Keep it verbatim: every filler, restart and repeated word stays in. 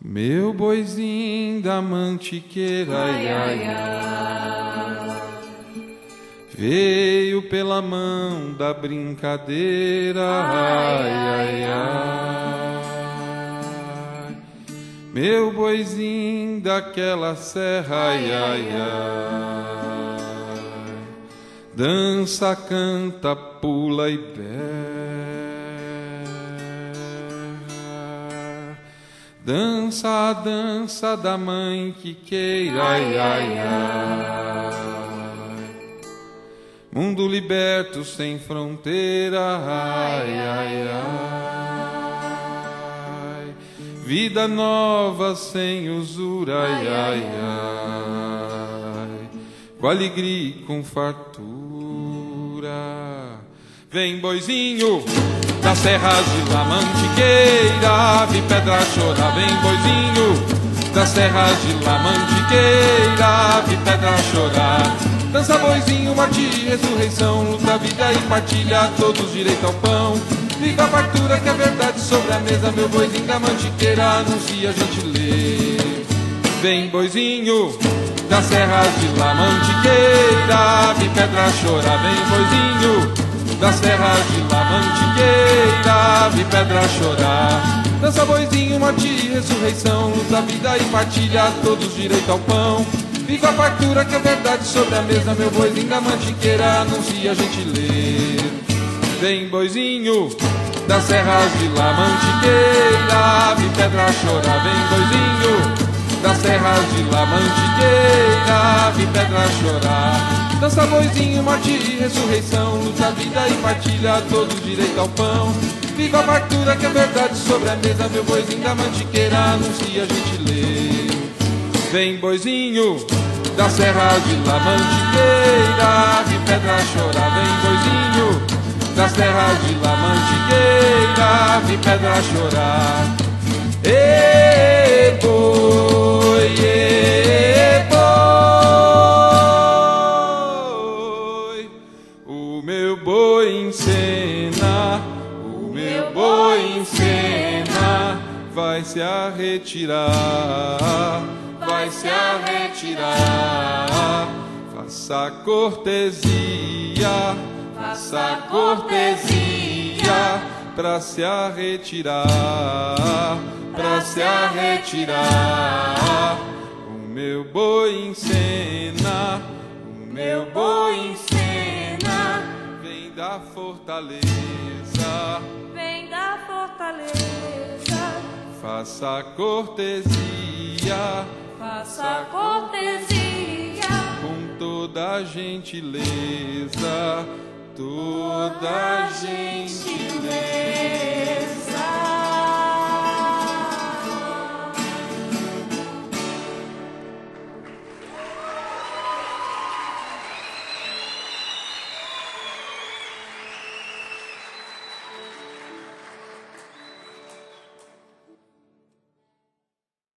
Meu boizinho da mantiqueira, ai, ai, ai, veio pela mão da brincadeira, ai, ai, ai. Meu boizinho daquela serra, ai, ai, ai, dança, canta, pula e berra. Dança a dança da mãe que queira, ai, ai, ai. Mundo liberto sem fronteira, ai, ai, ai. Vida nova sem usura, ai, ai, ai. Com alegria e com fartura. Vem, boizinho das serras de La Mantiqueira, vi pedra chorar. Vem, boizinho das serras de La Mantiqueira, vi pedra chorar. Dança, boizinho, morte e ressurreição, luta, vida e partilha, todos direito ao pão. Viva a fartura que é verdade sobre a mesa, meu boizinho da Mantiqueira, anuncia, a gente lê. Vem, boizinho das serras de La Mantiqueira, vi pedra chorar. Vem, boizinho das serras de La Mantiqueira, vi pedra chorar. Dança, boizinho, morte e ressurreição, luta, vida e partilha, todos direito ao pão. Viva a fartura que é verdade sobre a mesa, meu boizinho da Mantiqueira, anuncia, a gente lê. Vem, boizinho das serras de La Mantiqueira, vi pedra chorar. Vem, boizinho das serras de La Mantiqueira, vi pedra chorar. Dança, boizinho, morte e ressurreição, luta, vida e partilha, todos direito ao pão. Viva a fartura que é verdade sobre a mesa, meu boizinho da Mantiqueira, anuncia, a gente lê. Vem, boizinho das serras de La Mantiqueira, vi pedra chorar. Vem, boizinho das terras de La Mantiqueira, vi pedra chorar. Ê, boi, ê, boi, o meu boi em cena, o meu boi em cena, vai se retirar, vai se retirar. Faça cortesia, faça cortesia, pra se retirar, pra se retirar. O meu boi em cena, o meu boi em cena, vem da fortaleza, vem da fortaleza. Faça cortesia, faça cortesia, com toda a gentileza, toda a gentileza.